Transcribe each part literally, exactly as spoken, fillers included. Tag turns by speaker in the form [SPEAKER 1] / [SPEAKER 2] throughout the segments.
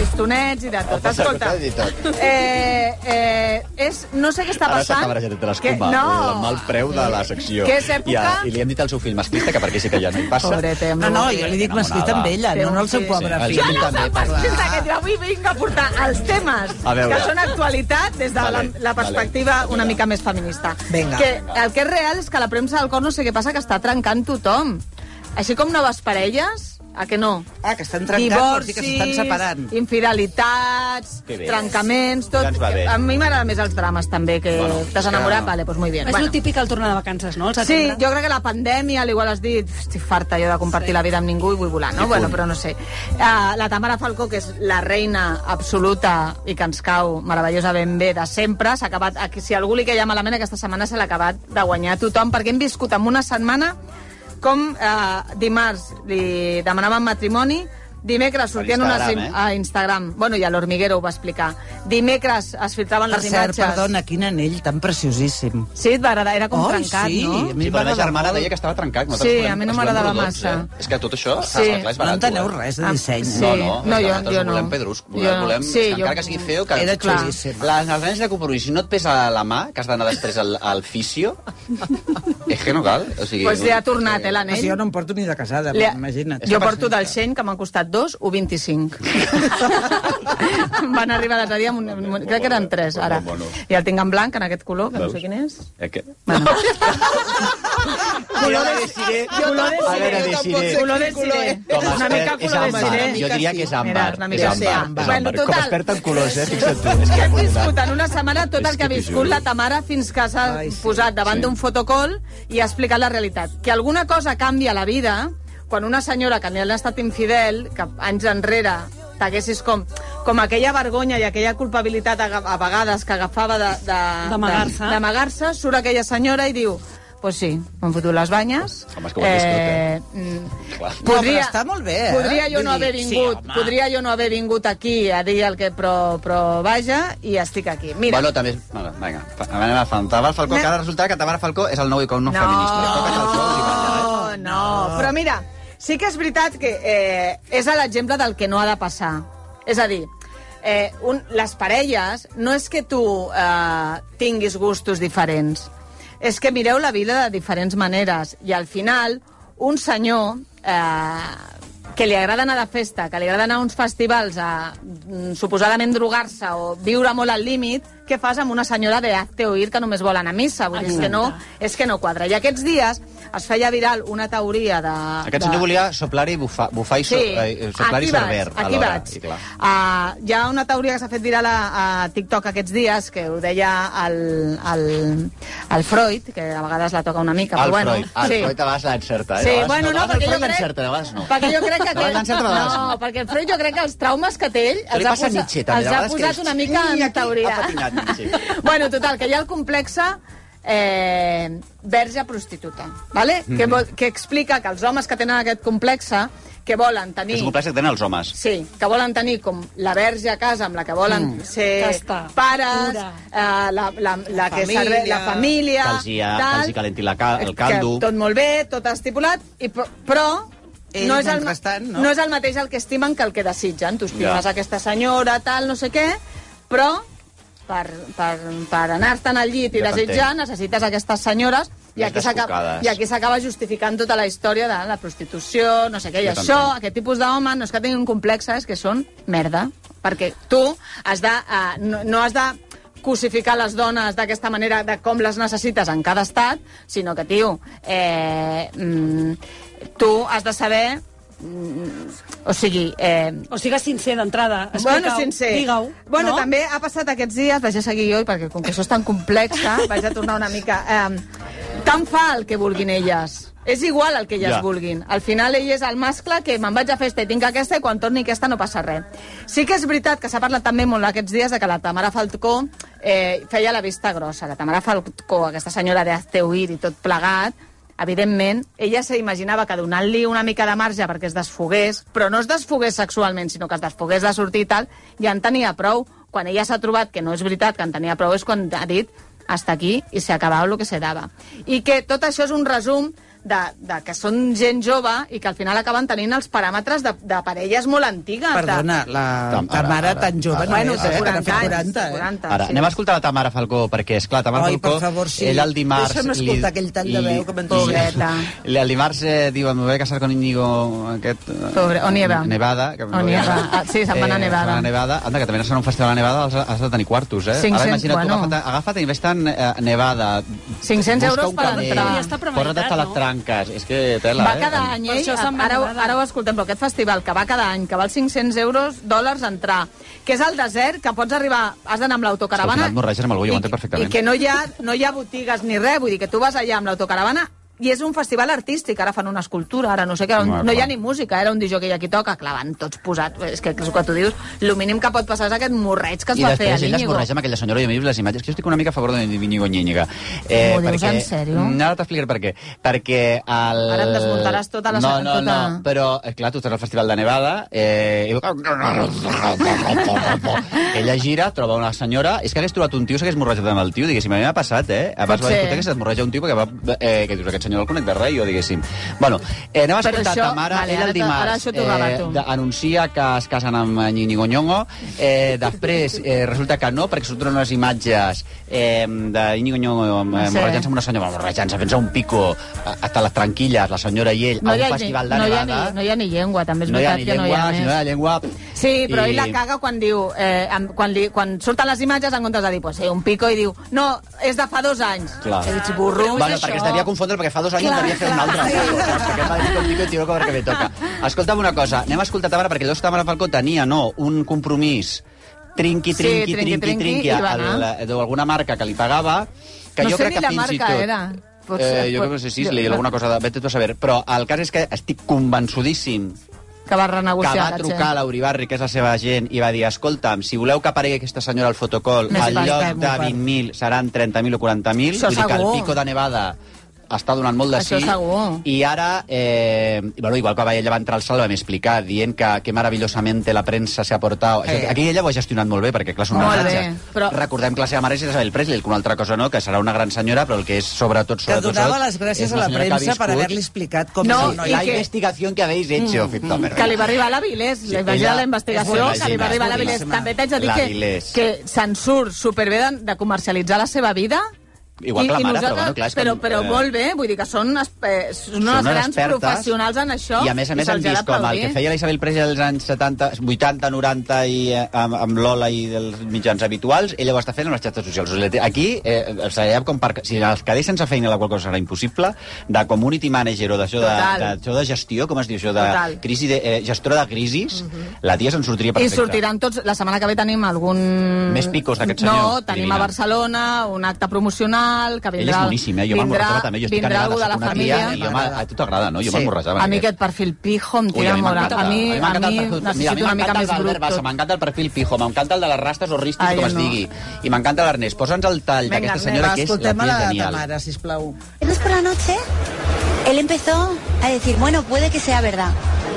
[SPEAKER 1] llistonets i de tot. Escolta, eh, eh, és, no sé què està
[SPEAKER 2] Ara
[SPEAKER 1] passant...
[SPEAKER 2] s'acaba la gent de l'escuma, no. el mal preu de la secció.
[SPEAKER 1] Que és època...
[SPEAKER 2] I, a, I li hem dit al seu fill masclista que perquè sí que ja no hi passa.
[SPEAKER 1] Pobrete,
[SPEAKER 3] no, no, jo li dic masclista amb ella, no, no el seu pobre
[SPEAKER 2] sí,
[SPEAKER 3] fill.
[SPEAKER 2] el
[SPEAKER 1] Jo no soc masclista, que jo avui vinc a portar els temes que són actualitat des de vale, la, la perspectiva vale. una mica més feminista.
[SPEAKER 3] Venga.
[SPEAKER 1] Que el que és real és que la premsa del cor no sé què passa, que està trencant tothom. Així com noves parelles... A que no?
[SPEAKER 3] Ah, que estan trencant, vol dir que s'estan separant.
[SPEAKER 1] Infidelitats, trencaments, tot. A mi m'agrada més els drames, també, que bueno, t'has enamorat, no. Vale, doncs muy bien.
[SPEAKER 4] És bueno. Lo típic al tornar de vacances, no?
[SPEAKER 1] Sí, jo crec que la pandèmia, al igual has dit, estic farta jo de compartir sí. la vida amb ningú i vull volar, no? Bueno, però no sé. Uh, la Tamara Falcó, que és la reina absoluta i que ens cau meravellosa ben bé de sempre, s'ha acabat, si algú li queia malament, aquesta setmana se l'ha acabat de guanyar tothom, perquè hem viscut en una setmana com eh, dimarts li demanaven matrimoni, dimecres sortien unes eh? a Instagram, bueno, i a l'Hormiguero ho va explicar, dimecres es filtraven les imatges.
[SPEAKER 3] Per cert, perdona, quin anell tan preciosíssim.
[SPEAKER 1] Sí, et va agradar, era com
[SPEAKER 3] oh,
[SPEAKER 1] trencat,
[SPEAKER 3] sí.
[SPEAKER 1] no?
[SPEAKER 2] Sí, però la germana deia que estava trencat.
[SPEAKER 1] Sí, a mi no m'agradava massa.
[SPEAKER 2] Eh? És que tot això,
[SPEAKER 1] sí.
[SPEAKER 2] clar, és barat.
[SPEAKER 3] No enteneu res de disseny.
[SPEAKER 1] Sí.
[SPEAKER 2] No, no,
[SPEAKER 1] no jo, jo no.
[SPEAKER 2] volem pedrusc, volem,
[SPEAKER 1] jo,
[SPEAKER 2] volem
[SPEAKER 1] sí,
[SPEAKER 2] encara
[SPEAKER 1] jo...
[SPEAKER 2] que sigui feo, que...
[SPEAKER 3] Era xulíssim.
[SPEAKER 2] Les anells de compromís, si no et pesa la mà, que has d'anar després al, al fisio, és que no cal. O sigui,
[SPEAKER 1] pues li ha tornat, eh, l'anell.
[SPEAKER 3] Jo no em porto ni de casada, ha... imagina't.
[SPEAKER 1] Jo porto del Xeny, que m'han costat dos o vint-i-cinc. Van arribar l'altre dia, un, crec que eren tres, ara. I el tinc en blanc, en aquest color, que no sé quin és. Bueno.
[SPEAKER 2] Color de ciré.
[SPEAKER 1] Color de ciré. Color de ciré. Una mica color de ciré.
[SPEAKER 2] Jo diria que és àmbar. És àmbar.
[SPEAKER 1] Bueno, total.
[SPEAKER 2] Com experta en colors, eh? Fixa't tu.
[SPEAKER 1] Hem viscut en una setmana tot el que ha viscut la Tamara fins que s'ha posat davant d'un fotocall i ha explicat la realitat. Que alguna cosa canvia a la vida quan una senyora que li ha estat infidel, que anys enrere t'haguessis com, com aquella vergonya i aquella culpabilitat a, a vegades que agafava d'amagar-se, d'amagar-se, surt aquella senyora i diu pues sí, m'han fotut les banyes.
[SPEAKER 2] Home, és que ho has
[SPEAKER 1] eh,
[SPEAKER 3] mm, podria, no, està molt bé, eh?
[SPEAKER 1] Podria jo no haver vingut, sí, podria jo no haver vingut aquí a dir el que però, però vaja, i estic aquí. Mira.
[SPEAKER 2] Bueno, també... Bueno, vinga, anem a Tamara Falcó, que ara resulta que Tamara Falcó és el nou icon no, no feminista.
[SPEAKER 1] No, no, no, però mira, sí que és veritat que eh, és l'exemple del que no ha de passar. És a dir, eh, un, les parelles no és que tu eh, tinguis gustos diferents, és que mireu la vida de diferents maneres i al final un senyor eh, que li agrada anar de festa, que li agrada anar a uns festivals a suposadament drogar-se o viure molt al límit, què fas amb una senyora de hazte oír que només vol anar a missa? Vull dir, és que, no, és que no quadra. I aquests dies es feia viral una teoria de...
[SPEAKER 2] Aquest senyor de... volia soplar i bufar, bufar i, so,
[SPEAKER 1] sí,
[SPEAKER 2] eh, soplar i sorber
[SPEAKER 1] aquí vaig. I, uh, hi ha una teoria que s'ha fet viral a, a TikTok aquests dies, que ho deia el, el, el Freud, que a vegades la toca una mica,
[SPEAKER 2] el
[SPEAKER 1] però bueno...
[SPEAKER 2] Freud. El
[SPEAKER 1] sí.
[SPEAKER 2] Freud a vegades l'encerta, eh?
[SPEAKER 1] Sí, bueno, no, perquè jo crec...
[SPEAKER 2] A vegades no.
[SPEAKER 1] Perquè jo crec que...
[SPEAKER 2] Aquest...
[SPEAKER 1] No, perquè el Freud jo crec que els traumes que té ell els ha, posa...
[SPEAKER 2] Nietzsche,
[SPEAKER 1] els ha posat una mica en teoria. Bueno, total, que hi ha el complexe eh, verge prostituta, ¿vale? Mm-hmm. que, vol, que explica que els homes que tenen aquest complexe que volen tenir...
[SPEAKER 2] És un complexe que tenen els homes.
[SPEAKER 1] Sí, que volen tenir com la verge a casa amb la que volen mm. ser Casta. pares, eh, la, la, la, que serve, la família...
[SPEAKER 2] Que els hi, ha, que els hi calenti la, el caldo...
[SPEAKER 1] Que tot molt bé, tot estipulat, i, però...
[SPEAKER 3] Ells,
[SPEAKER 1] no, és el,
[SPEAKER 3] no?
[SPEAKER 1] no és el mateix el que estimen que el que desitgen. Tu estimes
[SPEAKER 2] ja.
[SPEAKER 1] aquesta senyora, tal, no sé què, però per, per, per anar-te'n al llit i ja desitjar necessites aquestes senyores i aquí, i aquí s'acaba justificant tota la història de la prostitució, no sé què. I ja això, aquest tipus d'home, no és que tinguin un complex, és que són merda. Perquè tu has de, uh, no, no has de cosificar les dones d'aquesta manera, de com les necessites en cada estat, sinó que, tio, eh, mm, tu has de saber... Mm, o sigui... Eh...
[SPEAKER 4] O sigui, sincer d'entrada.
[SPEAKER 1] Bueno, sincer.
[SPEAKER 4] Digue-ho.
[SPEAKER 1] Bueno,
[SPEAKER 4] no?
[SPEAKER 1] també ha passat aquests dies, vaig a seguir jo, perquè com que això és tan complex, vaig a tornar una mica... Eh, tant fa el que vulguin elles. És igual el que elles ja. vulguin. Al final ell és el mascle que me'n vaig a festa i tinc aquesta i quan torni aquesta no passa res. Sí que és veritat que s'ha parlat també molt aquests dies de que la Tamara Falcó eh, feia la vista grossa. La Tamara Falcó, aquesta senyora de hazte oír i tot plegat, evidentment, ella s'imaginava que donant-li una mica de marge perquè es desfogués, però no es desfogués sexualment, sinó que es desfogués de sortir i tal, ja en tenia prou. Quan ella s'ha trobat que no és veritat que en tenia prou és quan ha dit hasta aquí i s'ha acabat el que se dava. I que tot això és un resum de, de que són gent jove i que al final acaben tenint els paràmetres de, de parelles molt antigues.
[SPEAKER 3] Perdona,
[SPEAKER 1] de...
[SPEAKER 3] la
[SPEAKER 2] Tam-
[SPEAKER 3] Tamara
[SPEAKER 2] ara,
[SPEAKER 3] tan jove
[SPEAKER 2] ara,
[SPEAKER 3] no
[SPEAKER 1] Bueno,
[SPEAKER 3] és,
[SPEAKER 1] té
[SPEAKER 3] eh? Que n'ha fet
[SPEAKER 1] quaranta anys,
[SPEAKER 3] quaranta, eh?
[SPEAKER 1] quaranta,
[SPEAKER 2] Ara,
[SPEAKER 1] sí.
[SPEAKER 2] anem a escoltar la Tamara Falcó, perquè, esclar, Tamara
[SPEAKER 3] Ai,
[SPEAKER 2] Falcó...
[SPEAKER 3] per favor, sí.
[SPEAKER 2] Ell el dimarts...
[SPEAKER 3] Deixa'm escoltar aquell tall de veu que m'han dit.
[SPEAKER 1] Pobreta.
[SPEAKER 2] li- El dimarts eh, diu, me voy a casar con Íñigo... Aquest, eh,
[SPEAKER 1] Pobre, o Nieva.
[SPEAKER 2] Nevada. Que
[SPEAKER 1] O Nieva. Ah, sí, se'n van a Nevada.
[SPEAKER 2] se'n van a Nevada. Anda, que també anar a un festival a Nevada has, has de tenir quartos, eh?
[SPEAKER 1] cinc-cents,
[SPEAKER 2] Ara imagina't,
[SPEAKER 1] bueno.
[SPEAKER 2] tu agafa't, agafa't i investa-'n eh, Nevada.
[SPEAKER 1] cinc-cents
[SPEAKER 2] Busca
[SPEAKER 1] euros
[SPEAKER 2] un
[SPEAKER 1] per
[SPEAKER 2] camell,
[SPEAKER 1] entrar.
[SPEAKER 4] Ja està premeditat,
[SPEAKER 2] posa't hasta
[SPEAKER 4] no?
[SPEAKER 2] les tranques. És que tela,
[SPEAKER 1] Va
[SPEAKER 2] eh?
[SPEAKER 1] cada any,
[SPEAKER 4] Per
[SPEAKER 1] ell,
[SPEAKER 4] això se'n va
[SPEAKER 1] ara,
[SPEAKER 4] Nevada.
[SPEAKER 1] ara ho escoltem, però aquest festival que va cada any, que val cinc-cents euros, dòlars entrar, que és al desert, que pots arribar, has d'anar amb l'autocaravana...
[SPEAKER 2] Escolta, et morreges amb algú, jo ho
[SPEAKER 1] i-
[SPEAKER 2] entenc perfectament.
[SPEAKER 1] I que no hi, ha, no hi ha botigues ni res, vull dir que tu vas allà amb l'autocaravana i és un festival artístic, ara fan una escultura, ara no sé què,
[SPEAKER 2] Home,
[SPEAKER 1] no hi ha
[SPEAKER 2] clar.
[SPEAKER 1] ni música, era un disc que hi ha qui toca, clar, van tots posats, és que és el que tu dius, el mínim que pot passar és aquest morreig que es
[SPEAKER 2] I
[SPEAKER 1] va fer a
[SPEAKER 2] després ell es
[SPEAKER 1] l'Íñigo.
[SPEAKER 2] borreja amb aquella senyora i a mi les imatges, que jo estic una mica a favor de Íñigo Ñíñiga. Eh,
[SPEAKER 1] M'ho dius en sèrio?
[SPEAKER 2] Ara t'explicaré per què. Perquè el...
[SPEAKER 1] Ara em desmuntaràs tota la-
[SPEAKER 2] No, no,
[SPEAKER 1] tota-
[SPEAKER 2] no, però, eh, clar, tu estàs al Festival de Nevada, eh, i... ella gira, troba una senyora, és que hagués trobat un tio, s'hagués morrejat amb el tio, diguéssim, a mi m'ha passat, eh? Abans
[SPEAKER 1] Pot
[SPEAKER 2] va
[SPEAKER 1] ser.
[SPEAKER 2] discoteca que se't morreja un tio perquè va... Eh, que dius, aquest senyor el conec de res, jo, diguéssim. Bueno, eh, anem a
[SPEAKER 1] Però
[SPEAKER 2] escoltar
[SPEAKER 1] això-
[SPEAKER 2] Tamara,
[SPEAKER 1] vale,
[SPEAKER 2] ell
[SPEAKER 1] ara
[SPEAKER 2] el
[SPEAKER 1] te-
[SPEAKER 2] dimarts
[SPEAKER 1] ara això t'ho rebato.
[SPEAKER 2] de- anuncia que es casen amb Ñíñigo Ñongo, eh, després eh, resulta que no, perquè surten unes imatges eh, d'Íñigo Ñongo eh,
[SPEAKER 1] Sí.
[SPEAKER 2] morrejant-se amb una senyora, morrejant-se, fent-se un pico a- hasta les tranquilles, la senyora i ell,
[SPEAKER 1] No
[SPEAKER 2] a
[SPEAKER 1] hi,
[SPEAKER 2] un
[SPEAKER 1] ha, ni,
[SPEAKER 2] festival de
[SPEAKER 1] no, hi ha
[SPEAKER 2] Nevada.
[SPEAKER 1] ni, no hi ha ni llengua, també és
[SPEAKER 2] no hi ha
[SPEAKER 1] veritat
[SPEAKER 2] ni
[SPEAKER 1] que no hi
[SPEAKER 2] llengua,
[SPEAKER 1] ha
[SPEAKER 2] si
[SPEAKER 1] més.
[SPEAKER 2] no hi ha llengua...
[SPEAKER 1] Sí, però
[SPEAKER 2] I-
[SPEAKER 1] ell la caga quan diu, eh, amb- quan, li, quan surten les imatges en comptes de dir, pues, sí, un pico, i diu, no, és de fa dos anys.
[SPEAKER 2] Clar.
[SPEAKER 1] I dic, burro,
[SPEAKER 2] Bueno,
[SPEAKER 1] és
[SPEAKER 2] perquè
[SPEAKER 1] això.
[SPEAKER 2] es devia confondre, perquè fa dos anys
[SPEAKER 1] Clar,
[SPEAKER 2] devia fer un
[SPEAKER 1] clar,
[SPEAKER 2] altre.
[SPEAKER 1] sí.
[SPEAKER 2] Saps? Perquè va dir que un pico i tiro que me toca. Escolta'm una cosa, anem a escoltar Tamara, perquè llavors Tamara Falcó tenia, no, un compromís trinqui,
[SPEAKER 1] Sí,
[SPEAKER 2] trinqui,
[SPEAKER 1] trinqui,
[SPEAKER 2] trinqui,
[SPEAKER 1] trinqui,
[SPEAKER 2] trinqui,
[SPEAKER 1] i va
[SPEAKER 2] al-
[SPEAKER 1] anar.
[SPEAKER 2] d'alguna marca que li pagava, que
[SPEAKER 1] No
[SPEAKER 2] jo
[SPEAKER 1] sé
[SPEAKER 2] crec
[SPEAKER 1] ni
[SPEAKER 2] que
[SPEAKER 1] la
[SPEAKER 2] fins i
[SPEAKER 1] marca
[SPEAKER 2] tot...
[SPEAKER 1] era. Pot
[SPEAKER 2] Eh,
[SPEAKER 1] ser-
[SPEAKER 2] jo
[SPEAKER 1] pot-
[SPEAKER 2] crec que sí, sí,
[SPEAKER 1] jo-
[SPEAKER 2] li alguna cosa de... Vete tu a saber. Però el cas és que estic convençudíssim
[SPEAKER 1] Que va
[SPEAKER 2] que
[SPEAKER 1] renegociar
[SPEAKER 2] va
[SPEAKER 1] la
[SPEAKER 2] trucar
[SPEAKER 1] gent.
[SPEAKER 2] a l'Euribarri, que és la seva gent, i va dir, escolta'm, si voleu que aparegui aquesta senyora al fotocol,
[SPEAKER 1] Més
[SPEAKER 2] al
[SPEAKER 1] pasta,
[SPEAKER 2] lloc
[SPEAKER 1] eh,
[SPEAKER 2] de
[SPEAKER 3] molt
[SPEAKER 2] vint mil seran trenta mil o quaranta mil,
[SPEAKER 1] Això
[SPEAKER 2] vull dir que el
[SPEAKER 1] segur.
[SPEAKER 2] pico de Nevada està donant molt de
[SPEAKER 1] Això
[SPEAKER 2] sí.
[SPEAKER 1] segur.
[SPEAKER 2] I ara, eh, bueno, igual que va, ella va entrar al sala, vam explicar, dient que, que maravillosamente la premsa se ha portado...
[SPEAKER 3] Eh.
[SPEAKER 2] Aquí ella ho ha gestionat molt bé, perquè clar, són
[SPEAKER 1] Molt
[SPEAKER 2] menatges.
[SPEAKER 1] bé, però-
[SPEAKER 2] Recordem que la seva mare és Isabel Presley, que una altra cosa no, que serà una gran senyora, però el que és sobretot...
[SPEAKER 3] Que
[SPEAKER 2] sobretot,
[SPEAKER 3] donava
[SPEAKER 2] sobretot,
[SPEAKER 3] les gràcies
[SPEAKER 2] és
[SPEAKER 3] a
[SPEAKER 2] una
[SPEAKER 3] la
[SPEAKER 2] senyora que ha
[SPEAKER 3] premsa per
[SPEAKER 2] viscut
[SPEAKER 3] haver-li explicat com
[SPEAKER 1] No,
[SPEAKER 3] és el
[SPEAKER 1] i
[SPEAKER 3] noi.
[SPEAKER 2] la
[SPEAKER 1] que-
[SPEAKER 2] investigación que habéis hecho. Mm.
[SPEAKER 1] Que li va arribar la Vilés,
[SPEAKER 2] Sí,
[SPEAKER 1] li va
[SPEAKER 2] ella
[SPEAKER 1] arribar la
[SPEAKER 2] és
[SPEAKER 1] investigació,
[SPEAKER 2] boníssima,
[SPEAKER 1] que li va arribar la
[SPEAKER 3] és
[SPEAKER 1] Vilés.
[SPEAKER 3] boníssima.
[SPEAKER 1] També t'haig de dir
[SPEAKER 2] La
[SPEAKER 1] que,
[SPEAKER 2] Vilés.
[SPEAKER 1] que se'n surt superbé de, de comercialitzar la seva vida.
[SPEAKER 2] Igual que la mare, però bueno, clar, és que-
[SPEAKER 1] però, però
[SPEAKER 2] eh,
[SPEAKER 1] molt bé, vull dir que són, espe- són
[SPEAKER 2] Són
[SPEAKER 1] unes
[SPEAKER 2] unes
[SPEAKER 1] grans
[SPEAKER 2] expertes,
[SPEAKER 1] professionals en això.
[SPEAKER 2] I a més a més hem
[SPEAKER 1] se'ls ha
[SPEAKER 2] vist com el
[SPEAKER 1] d'aplaudir.
[SPEAKER 2] que feia la Isabel Presley als anys setanta, vuitanta, noranta i eh, amb, amb l'Ola i dels mitjans habituals, ella ho està fent amb les xarxes socials. O sigui, aquí, eh, sabem com per, si els quedés sense feina la qual cosa serà impossible, de community manager o d'això de,
[SPEAKER 1] Total.
[SPEAKER 2] d'això de gestió, com es diu això, de
[SPEAKER 1] Total.
[SPEAKER 2] crisi de, eh, gestora de crisis, la tia se'n sortiria
[SPEAKER 1] I
[SPEAKER 2] perfecta.
[SPEAKER 1] sortiran tots... La setmana que ve tenim algun...
[SPEAKER 2] Més picos d'aquest senyor.
[SPEAKER 1] No, tenim
[SPEAKER 2] Divina.
[SPEAKER 1] a Barcelona un acte promocional que
[SPEAKER 2] Ell
[SPEAKER 1] vindrà...
[SPEAKER 2] és boníssim, eh? Jo m'emborratjava també. Jo estic
[SPEAKER 1] vindrà
[SPEAKER 2] animada,
[SPEAKER 1] algú de la
[SPEAKER 2] soc una tia,
[SPEAKER 1] família.
[SPEAKER 2] i jo m'ha- a tu t'agrada, no? Jo
[SPEAKER 3] Sí.
[SPEAKER 2] m'emborratjava.
[SPEAKER 1] A mi
[SPEAKER 2] aquest.
[SPEAKER 1] aquest perfil pijo em
[SPEAKER 2] Ui,
[SPEAKER 1] tira
[SPEAKER 2] a mi
[SPEAKER 1] molt.
[SPEAKER 2] m'encanta.
[SPEAKER 1] A mi, a
[SPEAKER 2] m'encanta
[SPEAKER 1] mi
[SPEAKER 2] el perfil- mira, a
[SPEAKER 1] necessito
[SPEAKER 2] mi
[SPEAKER 1] una mica
[SPEAKER 2] m'encanta
[SPEAKER 1] més
[SPEAKER 2] el d'Albert
[SPEAKER 1] brut
[SPEAKER 2] Bassa,
[SPEAKER 1] tot.
[SPEAKER 2] m'encanta el perfil pijo, m'encanta el de les rastes o ristis,
[SPEAKER 1] Ai,
[SPEAKER 2] com es
[SPEAKER 1] no.
[SPEAKER 2] digui. I m'encanta l'Ernest. Posa'ns el tall
[SPEAKER 1] Vinga,
[SPEAKER 2] d'aquesta
[SPEAKER 1] Ernest,
[SPEAKER 2] senyora que és la
[SPEAKER 3] Escoltem a
[SPEAKER 2] tia
[SPEAKER 3] la
[SPEAKER 2] genial.
[SPEAKER 3] Tamara, sisplau.
[SPEAKER 5] Entonces por la noche él empezó a decir, bueno, puede que sea verdad.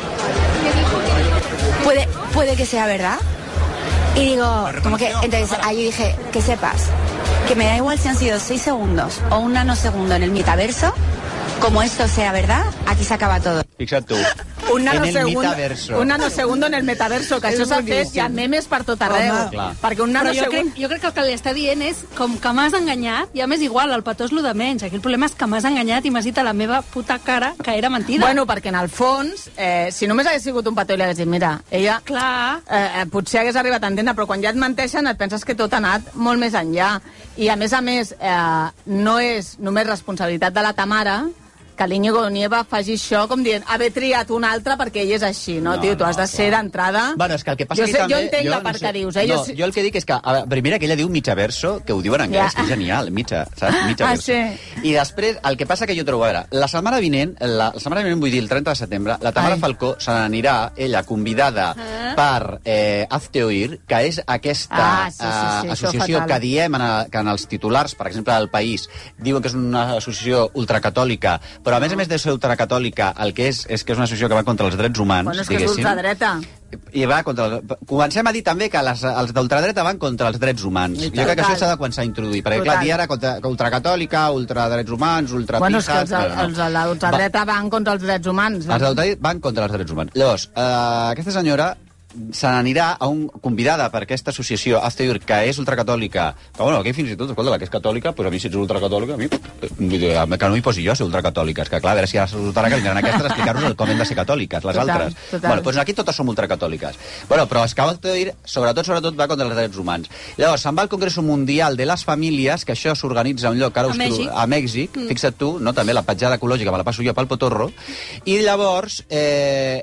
[SPEAKER 5] Puede, puede que sea verdad. Y digo, como que, entonces ahí dije, que sepas, que me da igual si han sido seis segundos o un nanosegundo en el metaverso, como esto sea verdad, aquí se acaba todo.
[SPEAKER 2] Fixa't tu.
[SPEAKER 1] Un
[SPEAKER 2] en el
[SPEAKER 1] nanosegundo,
[SPEAKER 2] metaverso.
[SPEAKER 1] un nanosegundo en el metaverso, que
[SPEAKER 3] És
[SPEAKER 1] això s'ha fet,
[SPEAKER 3] boníssim.
[SPEAKER 1] hi ha memes per tot arreu.
[SPEAKER 3] Home,
[SPEAKER 2] clar.
[SPEAKER 1] Perquè un
[SPEAKER 4] Però jo
[SPEAKER 1] nanosegundo...
[SPEAKER 4] crec, jo crec que el que li està dient és com que m'has enganyat, i a més igual, el petó és lo de menys. Aquí el problema és que m'has enganyat i m'has dit a la meva puta cara que era mentida.
[SPEAKER 1] Bueno, perquè en el fons, eh, si només hagués sigut un petó i li hagués dit, mira, ella
[SPEAKER 4] Clar.
[SPEAKER 1] eh, eh, potser hagués arribat a entendre, però quan ja et menteixen et penses que tot ha anat molt més enllà. I a més a més, eh, no és només responsabilitat de la Tamara que l'Íñigo Nieva faci això com dient haver triat un altre perquè ell és així, no,
[SPEAKER 2] No,
[SPEAKER 1] tio? Tu has
[SPEAKER 2] no,
[SPEAKER 1] de ser
[SPEAKER 2] clar.
[SPEAKER 1] d'entrada...
[SPEAKER 2] Bueno, és que el que passa
[SPEAKER 1] jo
[SPEAKER 2] aquí
[SPEAKER 1] sé,
[SPEAKER 2] també...
[SPEAKER 1] Jo entenc la
[SPEAKER 2] no
[SPEAKER 1] part
[SPEAKER 2] sé.
[SPEAKER 1] que dius, eh?
[SPEAKER 2] No,
[SPEAKER 1] jo,
[SPEAKER 2] jo el que dic és que, a veure, primera, que ella diu mitjaverso, que ho diu en anglès,
[SPEAKER 1] Ja.
[SPEAKER 2] que és genial, mitja, saps? Mitjaverso.
[SPEAKER 1] Ah, sí.
[SPEAKER 2] I després, el que passa que jo trobo, a veure, la setmana vinent, la, la setmana vinent vull dir el trenta de setembre, la Tamara
[SPEAKER 1] Ai.
[SPEAKER 2] Falcó se n'anirà, ella, convidada
[SPEAKER 4] Ah.
[SPEAKER 2] per eh, Hazte Oír, que és aquesta
[SPEAKER 1] Ah, sí, sí, sí,
[SPEAKER 2] eh,
[SPEAKER 1] això
[SPEAKER 2] associació
[SPEAKER 1] fatal.
[SPEAKER 2] que diem en, a, que en els titulars, per exemple, del País, diuen que és una associació ultracatòlica, però però a més a més de ser ultracatòlica, el que és és que és una associació que va contra els drets humans,
[SPEAKER 1] Bueno, és que és
[SPEAKER 2] diguéssim.
[SPEAKER 1] ultradreta.
[SPEAKER 2] I va contra... Comencem a dir també que les, els d'ultradreta van contra els drets humans. Jo crec que això s'ha de començar a introduir, perquè clar,
[SPEAKER 1] Total.
[SPEAKER 2] dir ara contra, ultracatòlica, ultradrets humans, ultrapijas...
[SPEAKER 1] Bueno, és que els,
[SPEAKER 2] no, no.
[SPEAKER 1] els de l'ultradreta van contra els drets humans.
[SPEAKER 2] Els d'ultradreta van contra els drets humans. Llavors, eh, aquesta senyora se n'anirà a un, convidada per aquesta associació Azteur, que és ultracatòlica, que bueno, aquí fins i tot, escolta, la que és catòlica, doncs a mi si ets ultracatòlica, a mi, vull dir, que no m'hi posi jo a ser ultracatòlica, és que clar, a veure si ara resultarà que vindran aquestes a explicar-nos com hem de ser catòliques, les
[SPEAKER 1] Total,
[SPEAKER 2] altres.
[SPEAKER 1] total.
[SPEAKER 2] Bueno, doncs aquí totes som ultracatòliques. Bueno, però és que Azteur, sobretot, sobretot, va contra els drets humans. Llavors, se'n va al Congreso Mundial de les Famílies, que això s'organitza a un lloc, ara
[SPEAKER 4] A
[SPEAKER 2] us
[SPEAKER 4] Mèxic.
[SPEAKER 2] tro- a Mèxic, mm. fixa't tu, no? També la petjada ecològica me la passo jo pel potorro, i llavors, eh,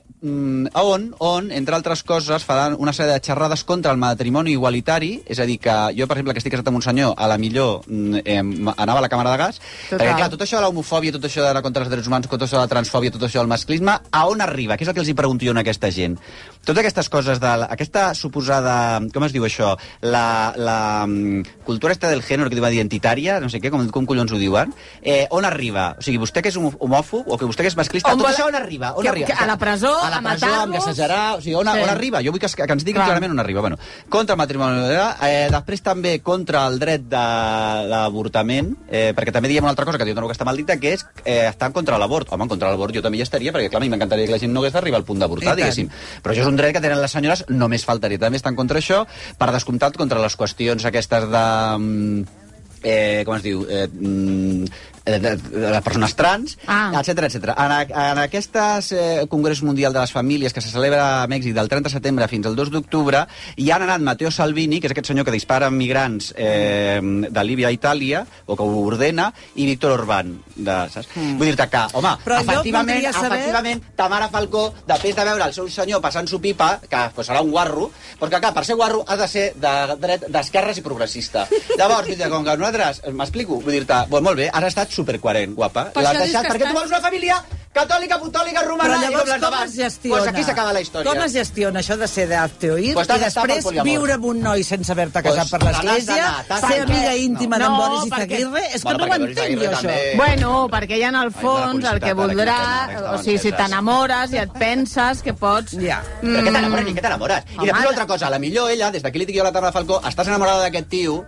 [SPEAKER 2] on, on, entre altres coses, faran una sèrie de xerrades contra el matrimoni igualitari, és a dir, que jo, per exemple, que estic casat amb un senyor, a la millor eh, anava a la càmera de gas,
[SPEAKER 1] Total.
[SPEAKER 2] perquè, clar, tot això de l'homofòbia, tot això d'anar contra els drets humans, tot això de la transfòbia, tot això del masclisme, a on arriba? Què és el que els hi pregunto jo a aquesta gent? Totes aquestes coses de... La, aquesta suposada... Com es diu això? La, la um, cultura esta del gènere, que diuen identitària, no sé què, com, com collons ho diuen, eh, on arriba? O sigui, vostè que és homòfob, o que vostè que és masclista,
[SPEAKER 1] On
[SPEAKER 2] tot
[SPEAKER 1] vol-
[SPEAKER 2] això on arriba? On
[SPEAKER 1] que-
[SPEAKER 2] arriba?
[SPEAKER 1] que a la presó,
[SPEAKER 2] a la
[SPEAKER 1] a
[SPEAKER 2] presó, amb
[SPEAKER 1] matar-los?
[SPEAKER 2] gassejarà... O sigui, on,
[SPEAKER 1] Sí.
[SPEAKER 2] on arriba? Jo vull que, que ens diguin
[SPEAKER 1] Clar.
[SPEAKER 2] clarament on arriba. Bueno, contra el matrimoni, eh, després també contra el dret de l'avortament, eh, perquè també diem una altra cosa que jo trobo que està mal dita, que és eh, estar en contra l'abort. Home, en contra l'abort jo també hi estaria, perquè clar, a mi m'encantaria que la gent no hagués d'arribar al punt d'avortar,
[SPEAKER 3] I tant.
[SPEAKER 2] diguéssim. Però això és un dret que tenen les senyores, només faltaria. També estan contra això, per descomptat contra les qüestions aquestes de... mm, Eh, com es diu? Eh, mm, de, de, de les persones trans,
[SPEAKER 1] Ah.
[SPEAKER 2] etcètera, etcètera. En, a- en aquestes eh, Congrés Mundial de les Famílies que se celebra a Mèxic del trenta de setembre fins al dos d'octubre, hi han anat Matteo Salvini, que és aquest senyor que dispara migrants eh, de Líbia a Itàlia, o que ho ordena, i Víctor Orbán. De, saps? Mm. Vull dir-te que, home,
[SPEAKER 3] Però jo
[SPEAKER 2] efectivament,
[SPEAKER 3] voldria saber-
[SPEAKER 2] efectivament, Tamara Falcó, després de veure el seu senyor passant-s'ho pipa, que pues, serà un guarro, perquè clar, per ser guarro has de ser de dret, d'esquerres i progressista. Llavors, vull dir, com que nosaltres, m'explico, vull dir-te, bueno, molt bé, has estat supercoherent, guapa.
[SPEAKER 4] Per
[SPEAKER 2] L'has
[SPEAKER 4] això dius
[SPEAKER 2] deixat,
[SPEAKER 4] que
[SPEAKER 2] perquè
[SPEAKER 4] estàs-
[SPEAKER 2] tu vols una família catòlica, apostòlica,
[SPEAKER 3] Però
[SPEAKER 2] romana, i
[SPEAKER 3] llavors
[SPEAKER 2] com les
[SPEAKER 3] com
[SPEAKER 2] d'abans.
[SPEAKER 3] es gestiona?
[SPEAKER 2] Pues aquí s'acaba la història.
[SPEAKER 3] Com es gestiona això de ser d'Azteoir
[SPEAKER 2] Pues
[SPEAKER 3] i
[SPEAKER 2] t'has d'estar pel
[SPEAKER 3] després
[SPEAKER 2] poliamor.
[SPEAKER 3] viure amb un noi sense haver-te
[SPEAKER 2] Pues
[SPEAKER 3] casat per
[SPEAKER 2] te n'has
[SPEAKER 3] l'església,
[SPEAKER 2] d'anar, t'has
[SPEAKER 3] ser
[SPEAKER 2] d'anar.
[SPEAKER 3] amiga íntima
[SPEAKER 1] No,
[SPEAKER 3] d'en Boris
[SPEAKER 1] perquè-
[SPEAKER 3] Izaguirre? És que
[SPEAKER 2] Bueno,
[SPEAKER 3] no ho
[SPEAKER 2] perquè Boris
[SPEAKER 3] entenc jo,
[SPEAKER 2] Izaguirre
[SPEAKER 3] això.
[SPEAKER 2] també.
[SPEAKER 1] Bueno, perquè ella en el
[SPEAKER 2] Ai, de la
[SPEAKER 1] fons el que
[SPEAKER 2] publicitat,
[SPEAKER 1] voldrà...
[SPEAKER 2] ara, que
[SPEAKER 1] O sigui, si
[SPEAKER 2] estaven
[SPEAKER 1] t'enamores i et penses que pots...
[SPEAKER 3] Ja.
[SPEAKER 2] Però què t'enamores ni què t'enamores? I
[SPEAKER 1] Home,
[SPEAKER 2] després
[SPEAKER 1] la-
[SPEAKER 2] altra cosa, a la millor ella, des d'aquí li dic jo a la Tamara Falcó, estàs enamorada d'aquest tio,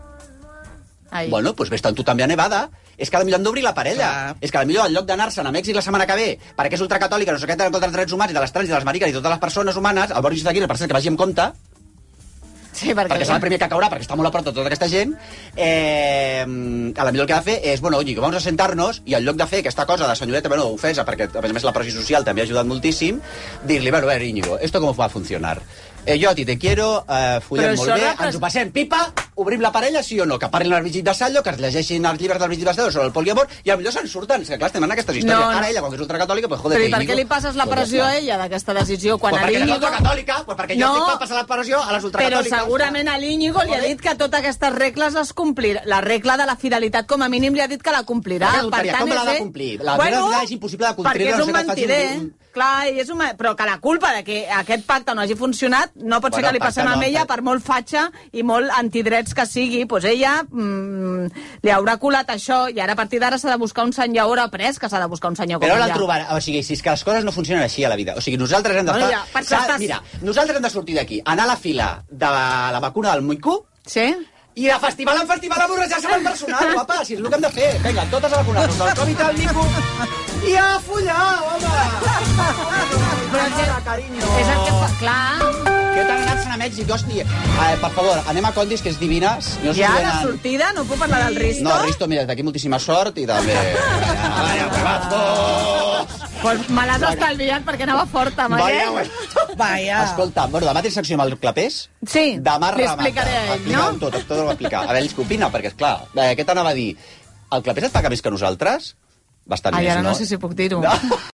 [SPEAKER 1] Ai.
[SPEAKER 2] bueno, doncs vés-te'n tu també a Nevada. És que potser han d'obrir la parella.
[SPEAKER 3] Clar.
[SPEAKER 2] És que potser en lloc d'anar-se'n a Mèxic la setmana que ve, perquè és ultracatòlica, no sé què, en contra dels drets humans i de les trans i de les mariques i de totes les persones humanes, el Boris Izaguirre, per cert, que vagi amb compte,
[SPEAKER 1] Sí, perquè...
[SPEAKER 2] perquè serà el primer que caurà, perquè està molt a prop de tota aquesta gent, eh, a la millor el que ha de fer és, bueno, oye, que vamos a sentar-nos, i en lloc de fer aquesta cosa de senyoreta, bueno, ofesa, perquè a més a més la pressió social també ha ajudat moltíssim, dir-li, bueno, a ver, Íñigo, ¿esto cómo va a funcionar? Eh, jo a ti te quiero, eh, follem
[SPEAKER 1] Però
[SPEAKER 2] molt
[SPEAKER 1] això
[SPEAKER 2] bé,
[SPEAKER 1] repres-
[SPEAKER 2] ens ho passem pipa, obrim la parella, sí o no? Que parlin el Brigit de Sallo, que es llegeixin els llibres del Brigit de Sallo sobre el poliamor, i potser se'n surten. És que clar, estem en aquestes històries.
[SPEAKER 1] No, no.
[SPEAKER 2] Ara ella, com que és ultracatòlica, pues joder,
[SPEAKER 1] Però i per
[SPEAKER 2] Íñigo,
[SPEAKER 1] què li passes la
[SPEAKER 2] pues ja
[SPEAKER 1] pressió
[SPEAKER 2] està.
[SPEAKER 1] a ella d'aquesta decisió quan
[SPEAKER 2] Pues
[SPEAKER 1] a
[SPEAKER 2] perquè ella és
[SPEAKER 1] l'Íñigo...
[SPEAKER 2] ultracatòlica, pues perquè jo
[SPEAKER 1] No,
[SPEAKER 2] estic per passar la pressió a les
[SPEAKER 1] Però
[SPEAKER 2] ultracatòliques.
[SPEAKER 1] segurament a l'Íñigo li ha dit que totes aquestes regles les complirà. La regla de la fidelitat, com a mínim, li ha dit que la complirà.
[SPEAKER 2] Però què tonteria, com la ha de
[SPEAKER 1] és ell-
[SPEAKER 2] complir? La regla és impossible de complir,
[SPEAKER 1] perquè és
[SPEAKER 2] no
[SPEAKER 1] un
[SPEAKER 2] sé que et faci
[SPEAKER 1] mentider.
[SPEAKER 2] un-
[SPEAKER 1] Clar, i és un... però que la culpa de que aquest pacte no hagi funcionat no pot ser
[SPEAKER 2] Bueno,
[SPEAKER 1] que li
[SPEAKER 2] pacte
[SPEAKER 1] passem
[SPEAKER 2] no,
[SPEAKER 1] amb ella,
[SPEAKER 2] pacte.
[SPEAKER 1] per molt fatxa i molt antidrets que sigui, doncs ella mm, li haurà colat això i ara a partir d'ara s'ha de buscar un senyor, haurà après que s'ha de buscar un senyor com
[SPEAKER 2] Però
[SPEAKER 1] ella.
[SPEAKER 2] l'han trobat. O sigui, si és que les coses no funcionen així a la vida. O sigui, nosaltres hem d'estar...
[SPEAKER 1] Bueno, ja, per això
[SPEAKER 2] S'ha-
[SPEAKER 1] estàs-
[SPEAKER 2] Mira, nosaltres hem de sortir d'aquí, anar a la fila de la vacuna del Moicu
[SPEAKER 1] Sí?
[SPEAKER 2] i de festival en festival a borratjar-se amb el personal, guapa. Si és el que hem de fer. Vinga, totes a vacunar-nos del Covid al Nico i a follar, home!
[SPEAKER 1] Però és que,
[SPEAKER 2] carinyo.
[SPEAKER 1] és el que fa... Clar,
[SPEAKER 2] Que t'han anat a Mèxic, hòstia. Eh, per favor, anem a Condis, que és divines. No sé
[SPEAKER 1] ja
[SPEAKER 2] si
[SPEAKER 1] de
[SPEAKER 2] venen-
[SPEAKER 1] sortida no puc parlar del Risto?
[SPEAKER 2] No, Risto, mira, d'aquí moltíssima sort i també... Vaya, huevazos!
[SPEAKER 1] Pues me l'has estalviat perquè anava forta, amb
[SPEAKER 2] Vaya,
[SPEAKER 1] aquest.
[SPEAKER 2] huevazos!
[SPEAKER 3] Vaja.
[SPEAKER 2] Escolta, bueno, demà tens secció amb el Clapés?
[SPEAKER 1] Sí,
[SPEAKER 2] Demà
[SPEAKER 1] li
[SPEAKER 2] remata.
[SPEAKER 1] explicaré a ell,
[SPEAKER 2] Explica-ho
[SPEAKER 1] no?
[SPEAKER 2] tot, tot ho va explicar. A veure, ells què opina, perquè, esclar, eh, què t'anava a dir? El Clapés et paga més que nosaltres? Bastant
[SPEAKER 1] Ai,
[SPEAKER 2] més,
[SPEAKER 1] ara
[SPEAKER 2] no?
[SPEAKER 1] no sé si puc dir-ho.
[SPEAKER 2] No.